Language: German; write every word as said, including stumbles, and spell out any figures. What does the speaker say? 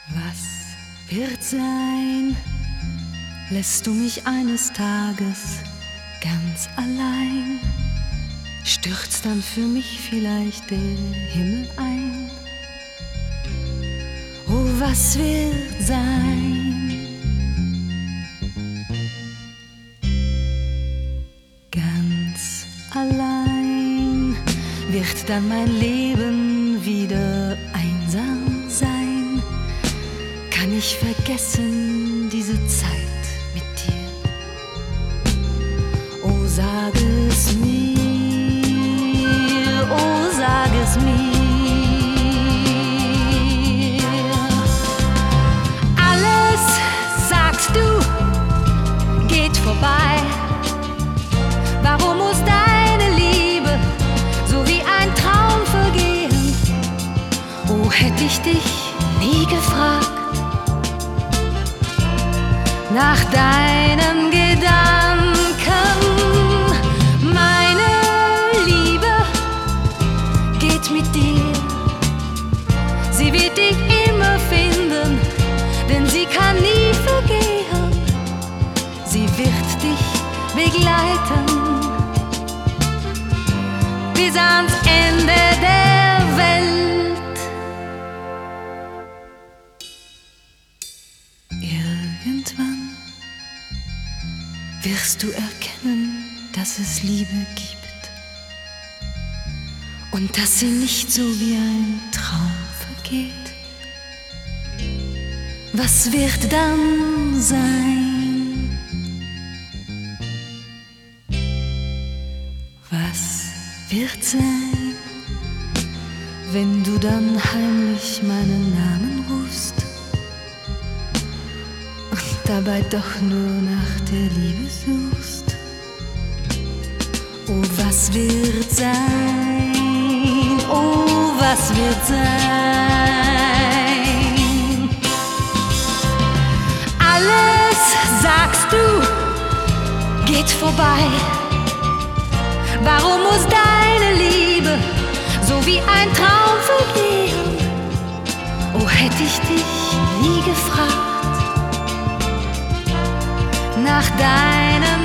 Was wird sein? Lässt du mich eines Tages ganz allein? Stürzt dann für mich vielleicht der Himmel ein? Oh, was wird sein? Ganz allein wird dann mein Leben wieder einsam sein? Kann ich vergessen diese Zeit mit dir? Oh, sag es mir, oh, sag es mir. Alles, sagst du, geht vorbei. Warum muss deine Liebe so wie ein Traum vergehen? Oh, hätte ich dich nie gefragt nach deinen Gedanken. Meine Liebe geht mit dir. Sie wird dich immer finden, denn sie kann nie vergehen. Sie wird dich begleiten bis ans Ende der Welt. Irgendwann wirst du erkennen, dass es Liebe gibt und dass sie nicht so wie ein Traum vergeht. Was wird dann sein? Was wird sein, wenn du dann heimlich meinen Namen rufst und dabei doch nur nach der Liebe suchst? Oh, was wird sein? Oh, was wird sein? Alles, sagst du, geht vorbei. Warum muss deine Liebe so wie ein Traum vergehen? Oh, hätte ich dich nie gefragt nach deinem